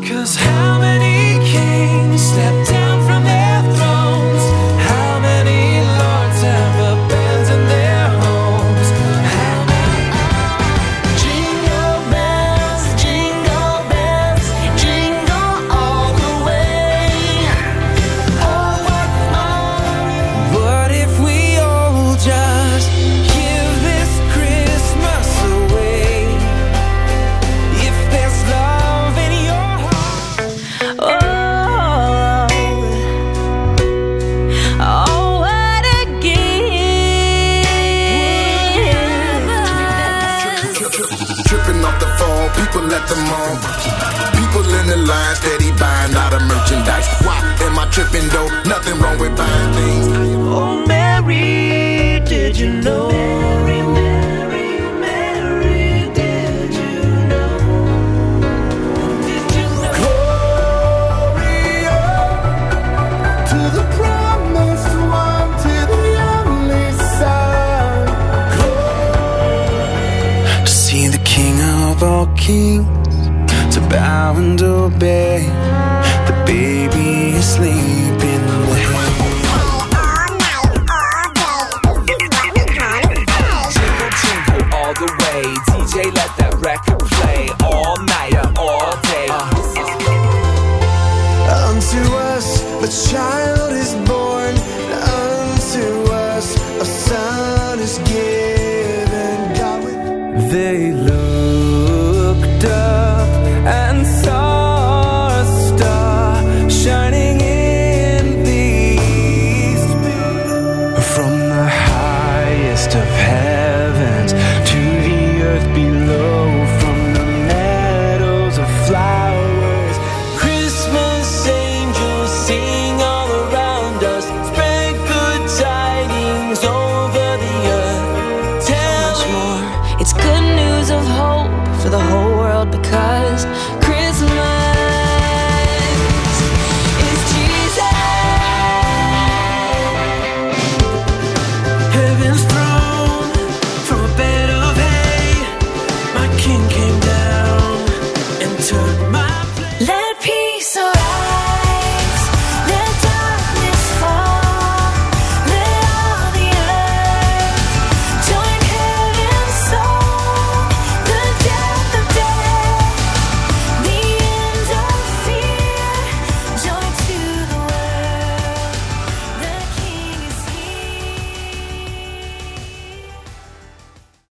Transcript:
'Cause how many kings stepped down from their thrones? How many lords have abandoned their homes? How many jingle bells, jingle all the way. Oh, what fun! What if we all just give this Christmas away? If there's love in your heart. Oh, what a gift. Tripping off the phone, people at the mall. People in the line, steady buying out of merchandise. Why am I tripping though? Nothing wrong with buying things. Oh, Mary, did you know? Mary, did you know? Gloria to the promised one, to the only son. To see the King of all kings, to bow and obey. The baby is sleeping in the hay. Jingle, jingle all the way. DJ, let that record play all night, all day. Unto us a child is born, unto us a son is given. God with they looked up and saw a star shining in the east. From the highest of heavens to the earth below, from the meadows of flowers, Christmas angels sing all around us, spread good tidings over the earth. Tell much more. It's good news of hope for the whole world, because Christmas is Jesus. Heaven's throne from a bed of hay. My King came down.